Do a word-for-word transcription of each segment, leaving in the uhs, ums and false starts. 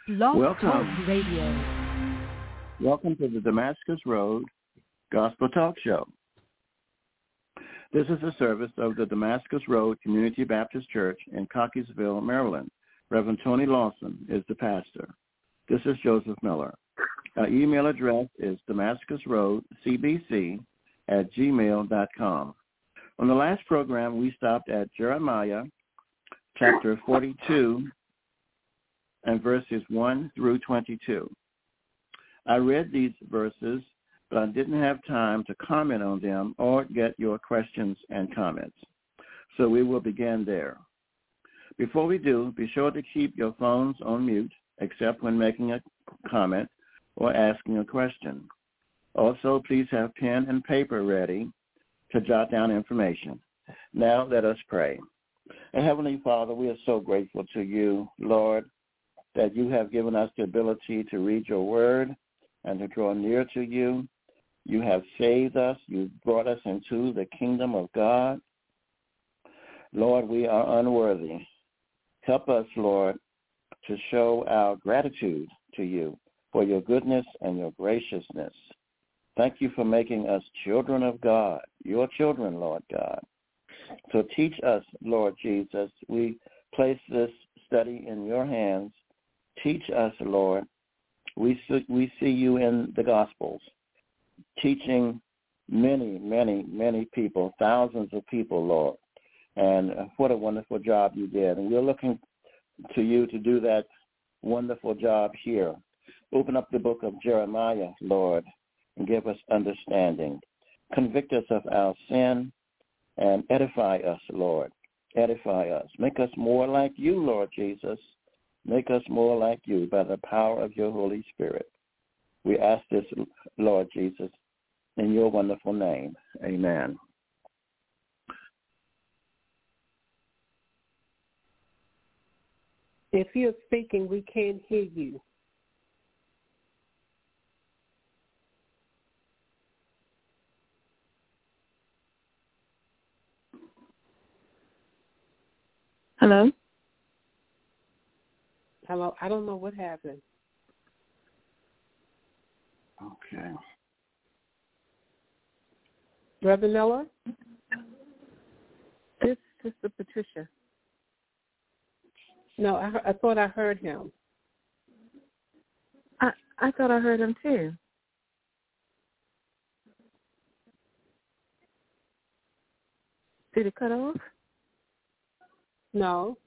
Blog Welcome. Talk Radio. Welcome to the Damascus Road Gospel Talk Show. This is a service of the Damascus Road Community Baptist Church in Cockeysville, Maryland. Reverend Tony Lawson is the pastor. This is Joseph Miller. Our email address is damascusroadcbc at gmail dot com. On the last program, we stopped at Jeremiah chapter forty-two and verses one through twenty-two. I read these verses, but I didn't have time to comment on them or get your questions and comments. So we will begin there. Before we do, be sure to keep your phones on mute, except when making a comment or asking a question. Also, please have pen and paper ready to jot down information. Now let us pray. And Heavenly Father, we are so grateful to you, Lord, that you have given us the ability to read your word and to draw near to you. You have saved us. You've brought us into the kingdom of God. Lord, we are unworthy. Help us, Lord, to show our gratitude to you for your goodness and your graciousness. Thank you for making us children of God, your children, Lord God. So teach us, Lord Jesus. We place this study in your hands. Teach us, Lord. We see, we see you in the Gospels, teaching many, many, many people, thousands of people, Lord. And what a wonderful job you did. And we're looking to you to do that wonderful job here. Open up the book of Jeremiah, Lord, and give us understanding. Convict us of our sin and edify us, Lord. Edify us. Make us more like you, Lord Jesus. Make us more like you by the power of your Holy Spirit. We ask this, Lord Jesus, in your wonderful name. Amen. If you're speaking, we can't hear you. Hello? Hello, I don't know what happened. Okay. Reverend Miller? This is Sister Patricia. No, I, I thought I heard him. I, I thought I heard him too. Did it cut off? No.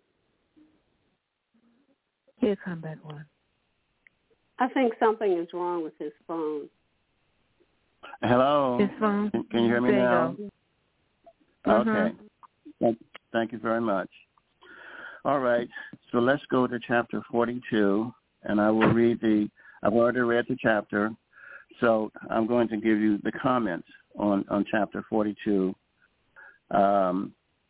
He'll come back on. I think something is wrong with his phone. Hello. His phone. Can, can you hear me there now? You go. Okay. Uh-huh. Thank, thank you very much. All right. So let's go to chapter forty-two, and I will read the, I've already read the chapter, so I'm going to give you the comments on, on chapter forty-two. Um,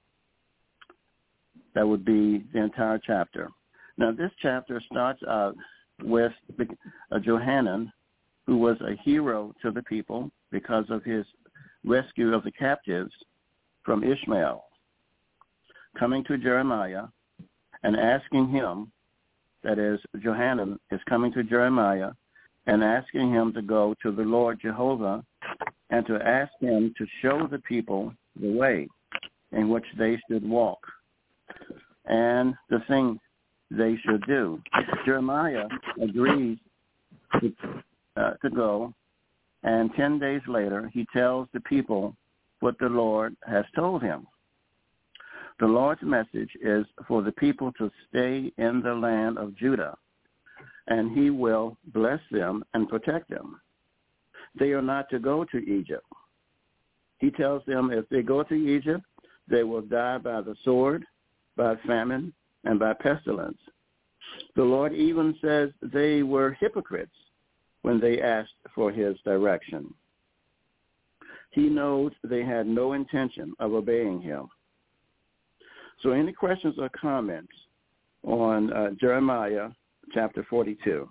that would be the entire chapter. Now, this chapter starts out with uh, Johanan, who was a hero to the people because of his rescue of the captives from Ishmael, coming to Jeremiah and asking him, that is, Johanan is coming to Jeremiah and asking him to go to the Lord Jehovah and to ask him to show the people the way in which they should walk and the thing they should do. Jeremiah agrees to, uh, to go, and ten days later he tells the people what the Lord has told him. The Lord's message is for the people to stay in the land of Judah, and he will bless them and protect them. They are not to go to Egypt. He tells them if they go to Egypt, they will die by the sword, by famine, and by pestilence. The Lord even says they were hypocrites when they asked for his direction. He knows they had no intention of obeying him. So any questions or comments on uh, Jeremiah chapter forty-two?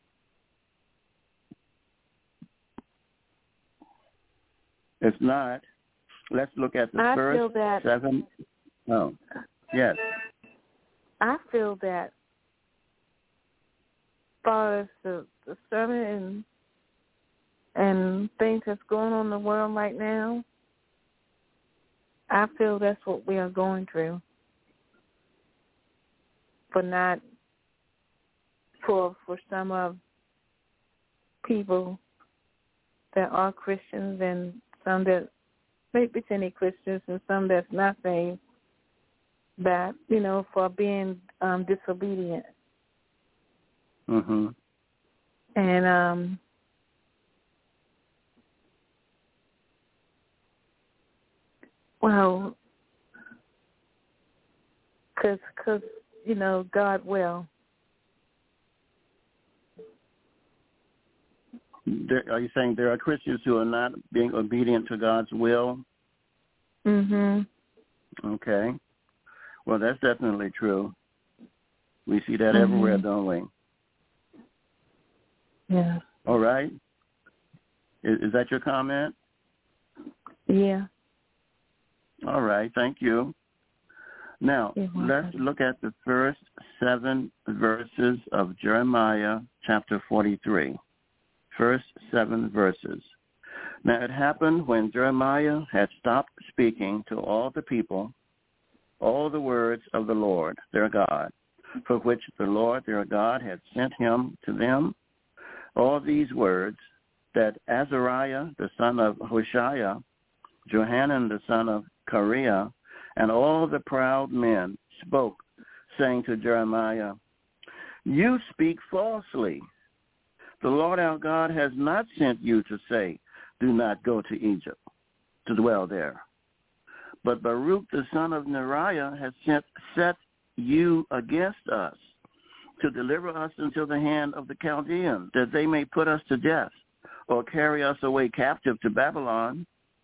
If not, let's look at the I first feel that, seven. Oh, yes. I feel that far as the, the sermon and and things that's going on in the world right now, I feel that's what we are going through. For not for for some of people that are Christians and some that may be pretending Christians and some that's not saved, that, you know, for being um, disobedient. Mm-hmm. And um, well, because, cause, you know, God will. There, are you saying there are Christians who are not being obedient to God's will? Mhm. Okay. Well, that's definitely true. We see that mm-hmm. everywhere, don't we? Yeah. All right. Is, is that your comment? Yeah. All right. Thank you. Now, let's look at the first seven verses of Jeremiah chapter forty-three. First seven verses. Now, it happened when Jeremiah had stopped speaking to all the people, all the words of the Lord, their God, for which the Lord, their God, had sent him to them, all these words, that Azariah, the son of Hoshea, Johanan, the son of Kareah, and all the proud men spoke, saying to Jeremiah, "You speak falsely. The Lord our God has not sent you to say, 'Do not go to Egypt, to dwell there.' But Baruch the son of Neriah has sent, set you against us, to deliver us into the hand of the Chaldeans, that they may put us to death, or carry us away captive to Babylon."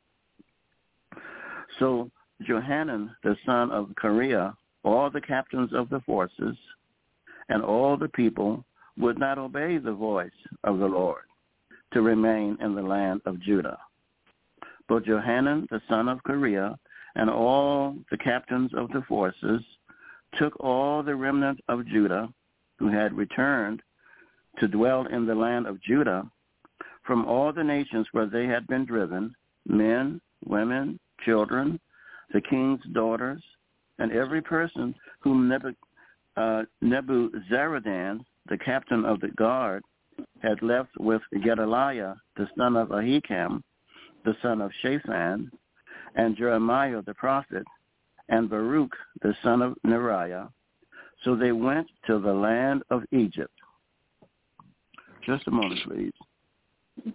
So Johanan the son of Kareah, all the captains of the forces, and all the people would not obey the voice of the Lord to remain in the land of Judah. But Johanan the son of Kareah and all the captains of the forces took all the remnant of Judah who had returned to dwell in the land of Judah from all the nations where they had been driven, men, women, children, the king's daughters, and every person whom Nebu, uh, Nebuzaradan, the captain of the guard, had left with Gedaliah, the son of Ahikam, the son of Shaphan, and Jeremiah the prophet, and Baruch, the son of Neriah. So they went to the land of Egypt. Just a moment, please.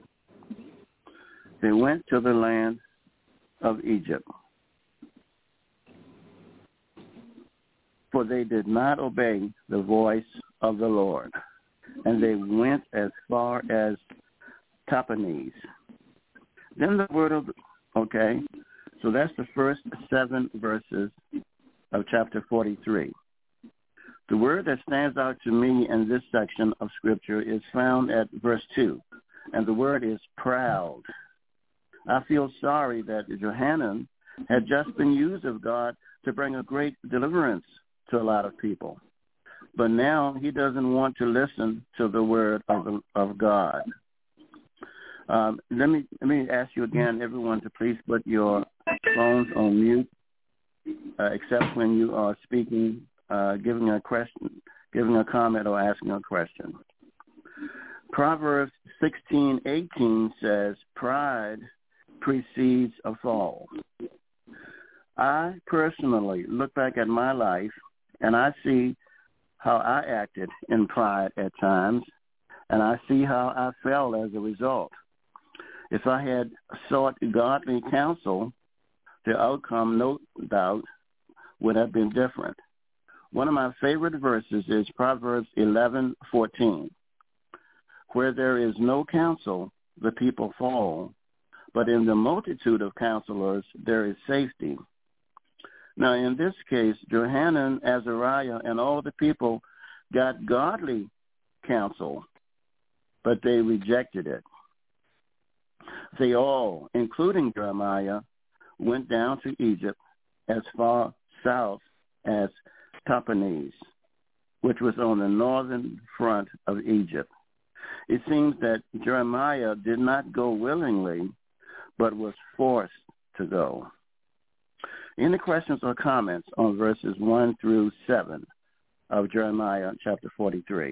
They went to the land of Egypt, for they did not obey the voice of the Lord, and they went as far as Tahpanhes. Then the word of, okay, so that's the first seven verses of chapter forty-three. The word that stands out to me in this section of Scripture is found at verse two, and the word is proud. I feel sorry that Johanan had just been used of God to bring a great deliverance to a lot of people. But now he doesn't want to listen to the word of, of God. Um, let me let me ask you again, everyone, to please put your phones on mute, uh, except when you are speaking, uh, giving a question, giving a comment, or asking a question. Proverbs sixteen eighteen says, "Pride precedes a fall." I personally look back at my life, and I see how I acted in pride at times, and I see how I fell as a result. If I had sought godly counsel, the outcome, no doubt, would have been different. One of my favorite verses is Proverbs eleven fourteen. "Where there is no counsel, the people fall, but in the multitude of counselors there is safety." Now, in this case, Johanan, Azariah, and all the people got godly counsel, but they rejected it. They all, including Jeremiah, went down to Egypt as far south as Tahpanhes. which was on the northern front of Egypt. It seems that Jeremiah did not go willingly, but was forced to go. Any questions or comments on verses one through seven of Jeremiah chapter forty-three?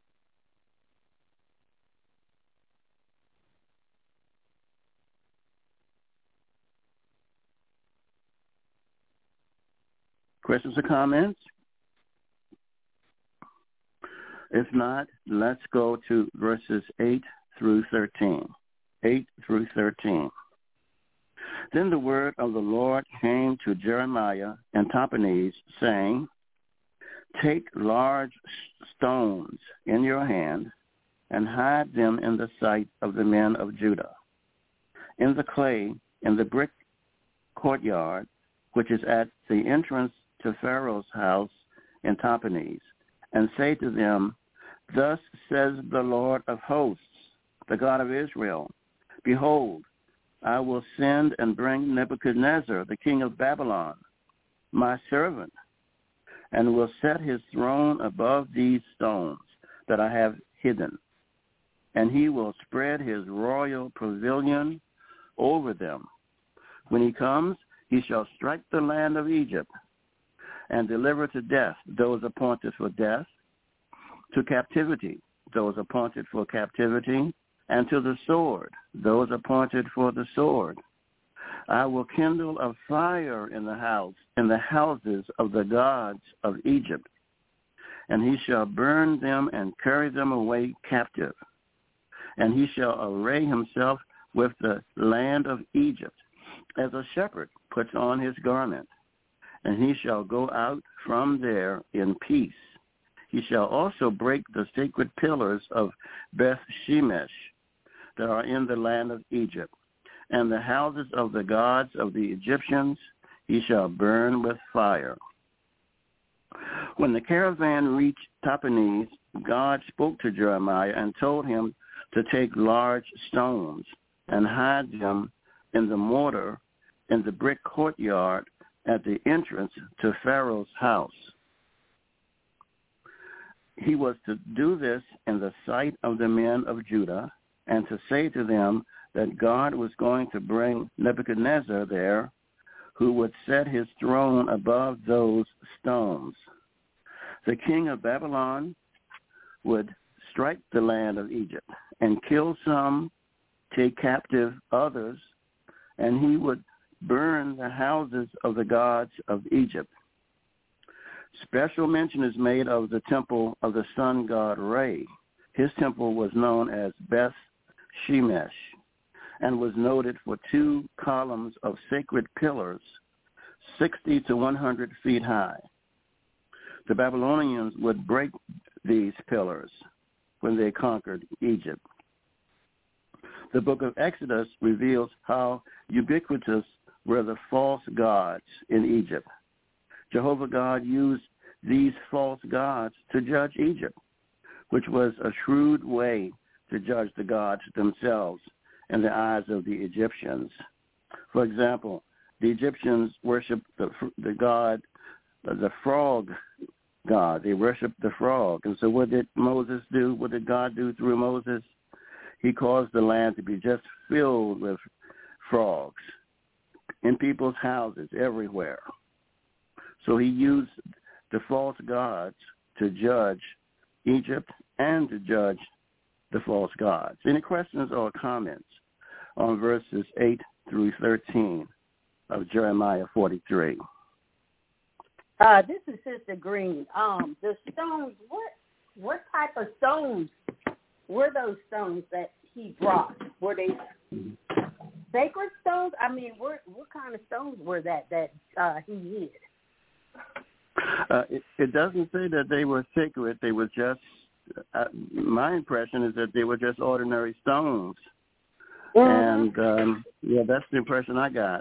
Questions or comments? If not, let's go to verses eight through thirteen. eight through thirteen. Then the word of the Lord came to Jeremiah and Tahpenes, saying, Take large stones in your hand and hide them in the sight of the men of Judah, in the clay, in the brick courtyard, which is at the entrance to Pharaoh's house in Tahpenes, and say to them, Thus says the Lord of hosts, the God of Israel, Behold, I will send and bring Nebuchadnezzar, the king of Babylon, my servant, and will set his throne above these stones that I have hidden, and he will spread his royal pavilion over them. When he comes, he shall strike the land of Egypt and deliver to death those appointed for death, to captivity those appointed for captivity, and to the sword those appointed for the sword. I will kindle a fire in the house, in the houses of the gods of Egypt, and he shall burn them and carry them away captive. And he shall array himself with the land of Egypt, as a shepherd puts on his garment, and he shall go out from there in peace. He shall also break the sacred pillars of Beth Shemesh that are in the land of Egypt, and the houses of the gods of the Egyptians he shall burn with fire. When the caravan reached Tahpenes, God spoke to Jeremiah and told him to take large stones and hide them in the mortar in the brick courtyard at the entrance to Pharaoh's house. He was to do this in the sight of the men of Judah, and to say to them that God was going to bring Nebuchadnezzar there, who would set his throne above those stones. The king of Babylon would strike the land of Egypt and kill some, take captive others, and he would burn the houses of the gods of Egypt. Special mention is made of the temple of the sun god Re. His temple was known as Beth Shemesh and was noted for two columns of sacred pillars, sixty to one hundred feet high. The Babylonians would break these pillars when they conquered Egypt. The book of Exodus reveals how ubiquitous were the false gods in Egypt. Jehovah God used these false gods to judge Egypt, which was a shrewd way to judge the gods themselves in the eyes of the Egyptians. For example, the Egyptians worshiped the, the god, the frog god. They worshiped the frog. And so what did Moses do? What did God do through Moses? He caused the land to be just filled with frogs in people's houses everywhere. So he used the false gods to judge Egypt and to judge the false gods. Any questions or comments on verses eight through thirteen of Jeremiah forty-three? Uh, this is Sister Green. Um, the stones, what what type of stones were those stones that he brought? Were they sacred stones? I mean, what what kind of stones were that that uh, he hid? Uh, it, it doesn't say that they were sacred. They were just, uh, my impression is that they were just ordinary stones. Mm-hmm. And, um, yeah, that's the impression I got.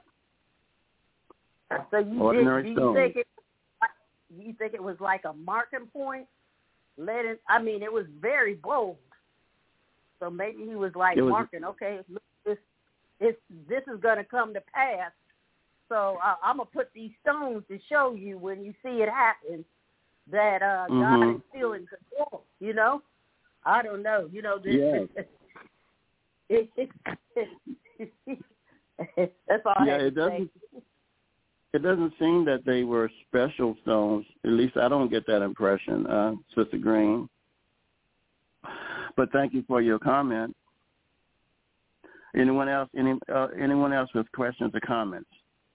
So you ordinary did, do stones. You think, it, you think it was like a marking point? Let it, I mean, it was very bold. So maybe he was like was, marking, okay, look, this, this, this is going to come to pass. So uh, I'm going to put these stones to show you when you see it happen that uh, mm-hmm. God is still in control. You know, I don't know. You know, this. Yes. It, it, it, that's all yeah, I have to it doesn't. say. It doesn't seem that they were special stones. At least I don't get that impression, uh, Sister Green. But thank you for your comment. Anyone else? Any uh, anyone else with questions or comments?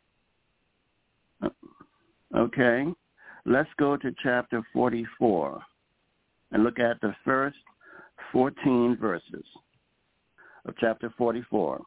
Okay, let's go to chapter forty-four and look at the first fourteen verses of chapter forty-four.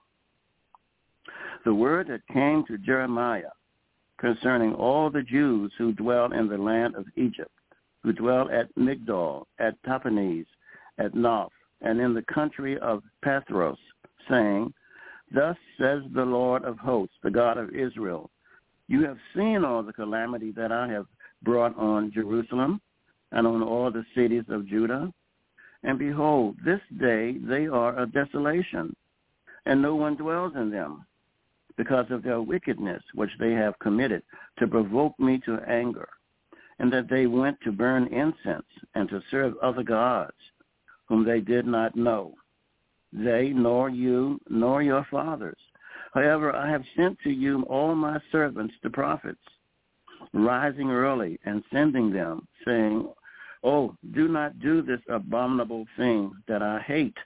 The word that came to Jeremiah concerning all the Jews who dwell in the land of Egypt, who dwell at Migdol, at Tahpanhes, at Noph, and in the country of Pathros, saying, Thus says the Lord of hosts, the God of Israel, you have seen all the calamity that I have brought on Jerusalem and on all the cities of Judah. And behold, this day they are a desolation, and no one dwells in them, because of their wickedness which they have committed to provoke me to anger, and that they went to burn incense and to serve other gods, whom they did not know, they, nor you, nor your fathers. However, I have sent to you all my servants, the prophets, rising early and sending them, saying, Oh, do not do this abominable thing that I hate.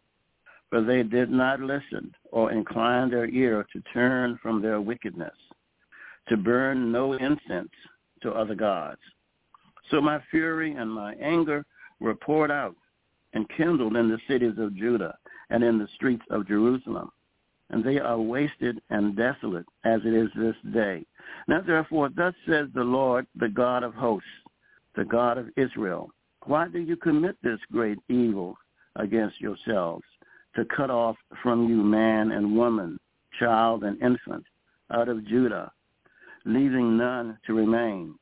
For they did not listen or incline their ear to turn from their wickedness, to burn no incense to other gods. So my fury and my anger were poured out and kindled in the cities of Judah and in the streets of Jerusalem. And they are wasted and desolate as it is this day. Now therefore, thus says the Lord, the God of hosts, the God of Israel, why do you commit this great evil against yourselves, to cut off from you man and woman, child and infant, out of Judah, leaving none to remain,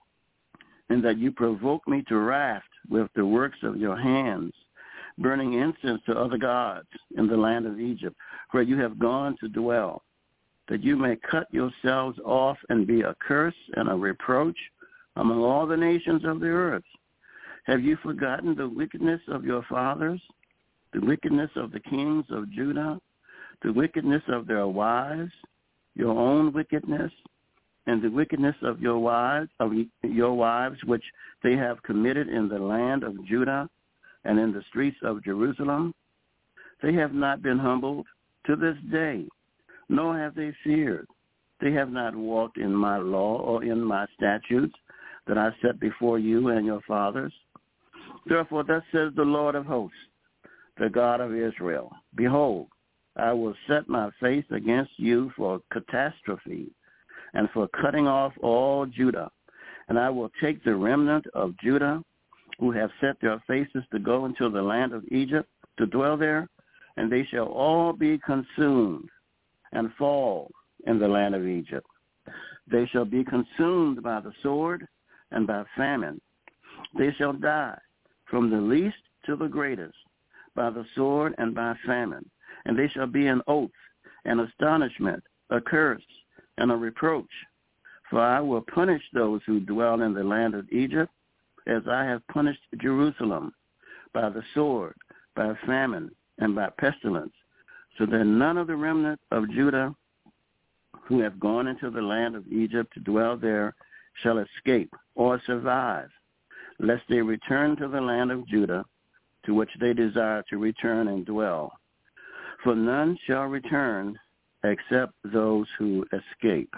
and that you provoke me to wrath with the works of your hands, burning incense to other gods in the land of Egypt, where you have gone to dwell, that you may cut yourselves off and be a curse and a reproach among all the nations of the earth. Have you forgotten the wickedness of your fathers, the wickedness of the kings of Judah, the wickedness of their wives, your own wickedness, and the wickedness of your wives, of your wives, which they have committed in the land of Judah and in the streets of Jerusalem? They have not been humbled to this day, nor have they feared. They have not walked in my law or in my statutes that I set before you and your fathers. Therefore, thus says the Lord of hosts, the God of Israel, behold, I will set my face against you for catastrophe and for cutting off all Judah, and I will take the remnant of Judah who have set their faces to go into the land of Egypt to dwell there, and they shall all be consumed and fall in the land of Egypt. They shall be consumed by the sword and by famine. They shall die from the least to the greatest, by the sword and by famine, and they shall be an oath, an astonishment, a curse, and a reproach. For I will punish those who dwell in the land of Egypt, as I have punished Jerusalem, by the sword, by famine, and by pestilence, so that none of the remnant of Judah who have gone into the land of Egypt to dwell there shall escape or survive, lest they return to the land of Judah, to which they desire to return and dwell. For none shall return except those who escape.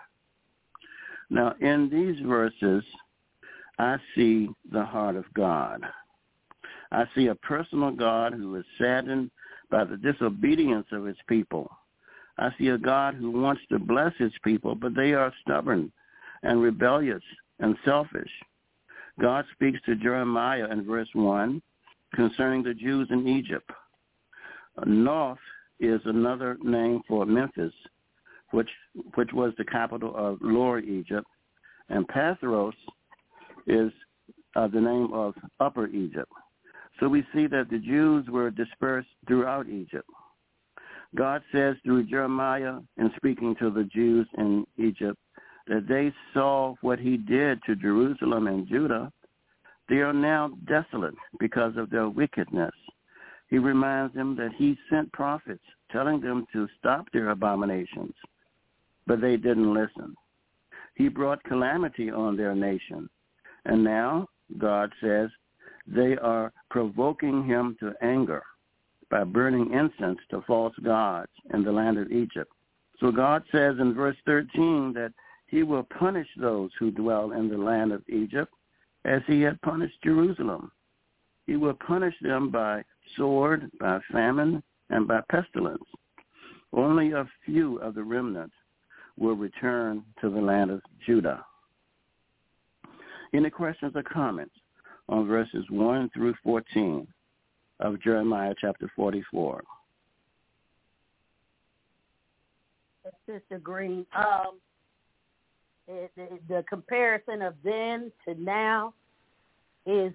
Now, in these verses, I see the heart of God. I see a personal God who is saddened by the disobedience of his people. I see a God who wants to bless his people, but they are stubborn and rebellious and selfish. God speaks to Jeremiah in verse one concerning the Jews in Egypt. North is another name for Memphis, which which was the capital of Lower Egypt, and Pathros is uh, the name of Upper Egypt. So we see that the Jews were dispersed throughout Egypt. God says through Jeremiah in speaking to the Jews in Egypt that they saw what he did to Jerusalem and Judah, They are now desolate because of their wickedness. He reminds them that he sent prophets telling them to stop their abominations, but they didn't listen. He brought calamity on their nation, and now, God says, they are provoking him to anger by burning incense to false gods in the land of Egypt. So God says in verse thirteen that he will punish those who dwell in the land of Egypt as he had punished Jerusalem. He will punish them by sword, by famine, and by pestilence. Only a few of the remnant will return to the land of Judah. Any questions or comments on verses one through fourteen of Jeremiah chapter forty-four? Sister Green, um, it, the, the comparison of then to now is,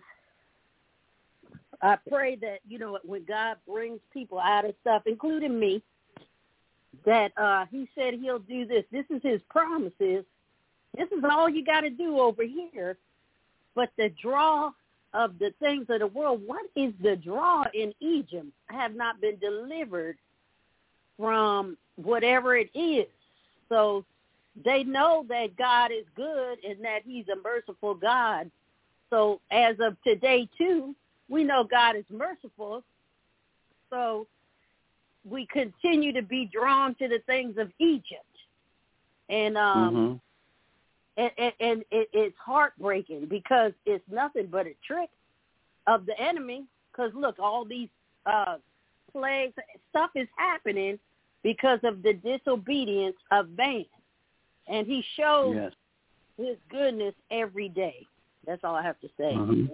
I pray that, you know, when God brings people out of stuff, including me, that uh, he said he'll do this. This is his promises. This is all you got to do over here. But the draw of the things of the world, what is the draw in Egypt? Have not been delivered from whatever it is. So they know that God is good and that he's a merciful God. So as of today, too, we know God is merciful. So we continue to be drawn to the things of Egypt. And um, mm-hmm. and, and, and it, it's heartbreaking because it's nothing but a trick of the enemy. Because, look, all these uh, plagues, stuff is happening because of the disobedience of man. And he shows yes. his goodness every day. That's all I have to say. Mm-hmm.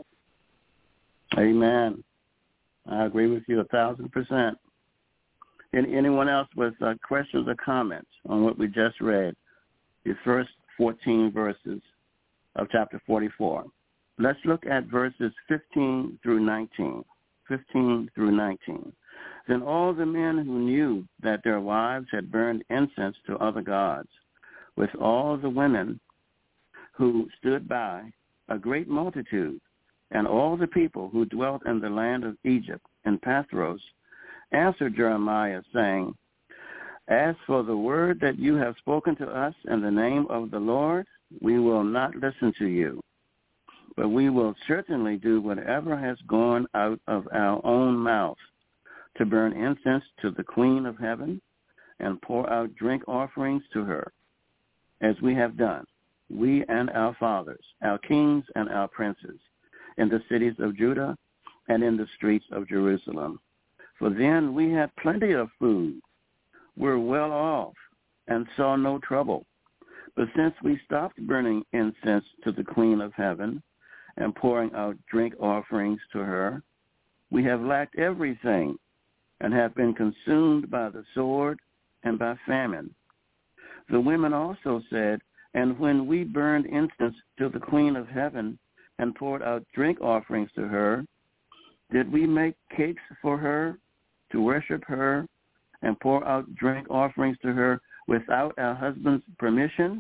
Amen. I agree with you a thousand percent. Any, anyone else with uh, questions or comments on what we just read, the first fourteen verses of chapter forty-four? Let's look at verses fifteen through nineteen. fifteen through nineteen. Then all the men who knew that their wives had burned incense to other gods, with all the women who stood by, a great multitude, and all the people who dwelt in the land of Egypt and Pathros, answered Jeremiah, saying, As for the word that you have spoken to us in the name of the Lord, we will not listen to you, but we will certainly do whatever has gone out of our own mouth, to burn incense to the Queen of Heaven and pour out drink offerings to her, as we have done, we and our fathers, our kings and our princes, in the cities of Judah and in the streets of Jerusalem. For then we had plenty of food, were well off, and saw no trouble. But since we stopped burning incense to the Queen of Heaven and pouring out drink offerings to her, we have lacked everything and have been consumed by the sword and by famine. The women also said, And when we burned incense to the Queen of Heaven and poured out drink offerings to her, did we make cakes for her to worship her and pour out drink offerings to her without our husband's permission?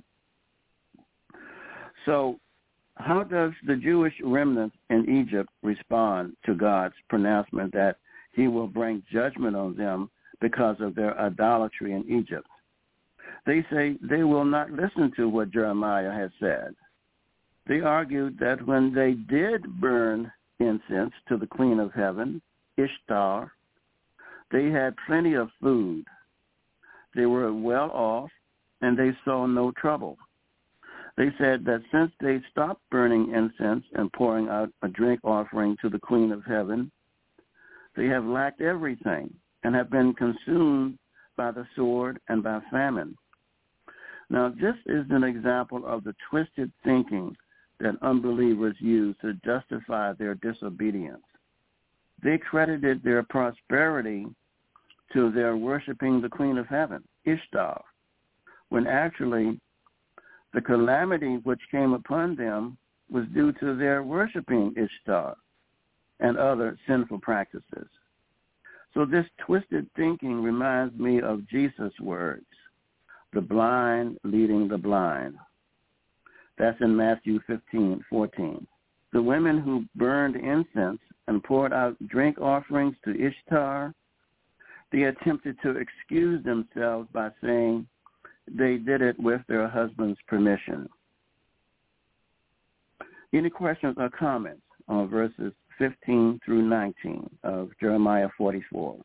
So how does the Jewish remnant in Egypt respond to God's pronouncement that he will bring judgment on them because of their idolatry in Egypt? They say they will not listen to what Jeremiah has said. They argued that when they did burn incense to the Queen of Heaven, Ishtar, they had plenty of food. They were well off, and they saw no trouble. They said that since they stopped burning incense and pouring out a drink offering to the Queen of Heaven, they have lacked everything and have been consumed by the sword and by famine. Now, this is an example of the twisted thinking that unbelievers use to justify their disobedience. They credited their prosperity to their worshiping the Queen of Heaven, Ishtar, when actually the calamity which came upon them was due to their worshiping Ishtar and other sinful practices. So this twisted thinking reminds me of Jesus' words, the blind leading the blind. That's in Matthew fifteen fourteen. the women who burned incense and poured out drink offerings to Ishtar, they attempted to excuse themselves by saying they did it with their husband's permission. Any questions or comments on verses fifteen through nineteen of Jeremiah forty-four?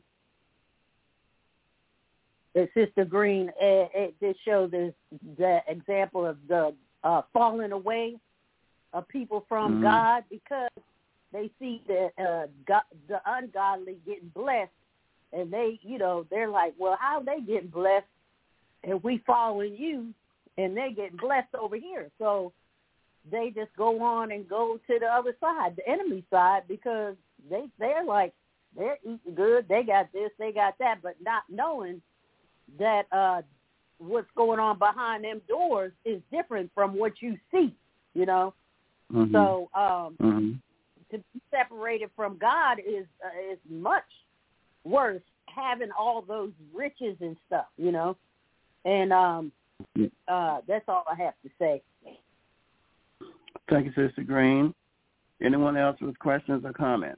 Sister Green, it, it did show this, the example of the uh, falling away of people from mm-hmm. God because they see the uh, God, the ungodly getting blessed, and they, you know, they're like, well, how are they getting blessed if we following you, and they getting blessed over here? So they just go on and go to the other side, the enemy side, because they they're like they're eating good, they got this, they got that, but not knowing that uh, what's going on behind them doors is different from what you see, you know. Mm-hmm. So um, mm-hmm. to be separated from God is uh, is much worse, having all those riches and stuff, you know. And um, uh, that's all I have to say. Thank you, Sister Green. Anyone else with questions or comments?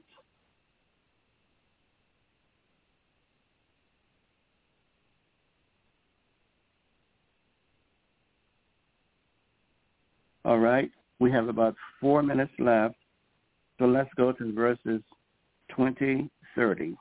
All right. We have about four minutes left, so let's go to verses twenty, thirty.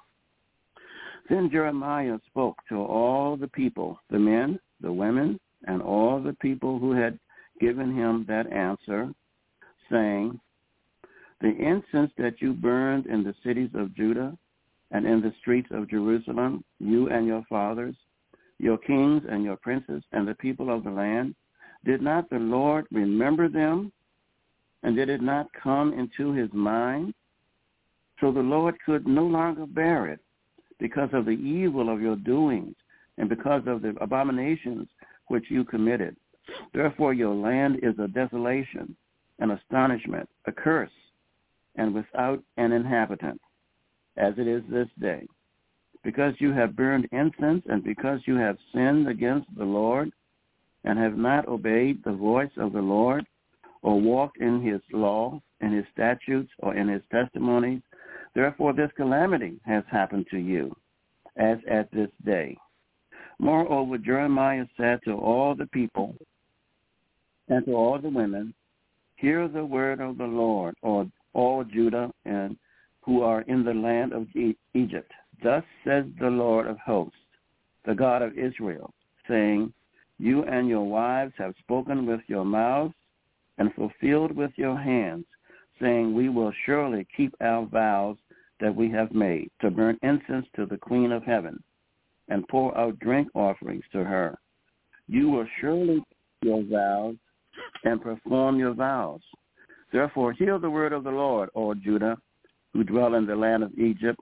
Then Jeremiah spoke to all the people, the men, the women, and all the people who had given him that answer, saying, the incense that you burned in the cities of Judah and in the streets of Jerusalem, you and your fathers, your kings and your princes, and the people of the land, did not the Lord remember them? And did it not come into his mind? So the Lord could no longer bear it because of the evil of your doings and because of the abominations which you committed. Therefore your land is a desolation, an astonishment, a curse, and without an inhabitant, as it is this day. Because you have burned incense and because you have sinned against the Lord and have not obeyed the voice of the Lord, or walked in his law, in his statutes, or in his testimonies. Therefore this calamity has happened to you, as at this day. Moreover, Jeremiah said to all the people and to all the women, hear the word of the Lord, or all Judah and who are in the land of Egypt. Thus says the Lord of hosts, the God of Israel, saying, you and your wives have spoken with your mouths, and fulfilled with your hands, saying, we will surely keep our vows that we have made, to burn incense to the Queen of Heaven, and pour out drink offerings to her. You will surely keep your vows and perform your vows. Therefore hear the word of the Lord, O Judah, who dwell in the land of Egypt.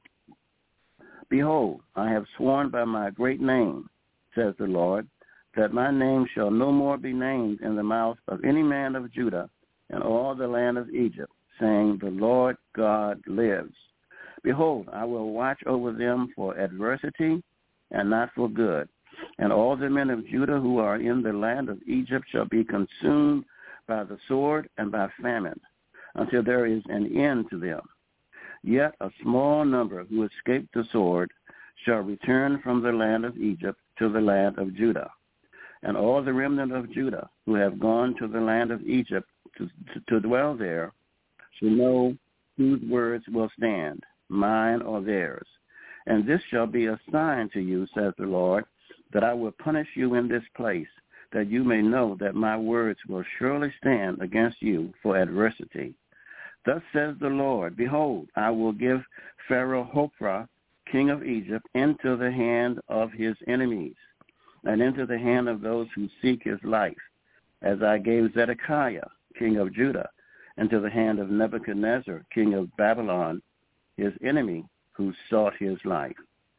Behold, I have sworn by my great name, says the Lord, that my name shall no more be named in the mouth of any man of Judah and all the land of Egypt, saying, the Lord God lives. Behold, I will watch over them for adversity and not for good. And all the men of Judah who are in the land of Egypt shall be consumed by the sword and by famine, until there is an end to them. Yet a small number who escape the sword shall return from the land of Egypt to the land of Judah. And all the remnant of Judah who have gone to the land of Egypt to, to, to dwell there shall know whose words will stand, mine or theirs. And this shall be a sign to you, says the Lord, that I will punish you in this place, that you may know that my words will surely stand against you for adversity. Thus says the Lord, behold, I will give Pharaoh Hophra, king of Egypt, into the hand of his enemies, and into the hand of those who seek his life, as I gave Zedekiah, king of Judah, into the hand of Nebuchadnezzar, king of Babylon, his enemy, who sought his life.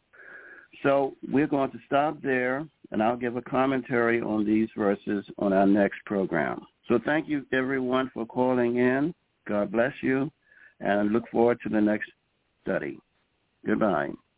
So we're going to stop there, and I'll give a commentary on these verses on our next program. So thank you, everyone, for calling in. God bless you, and look forward to the next study. Goodbye.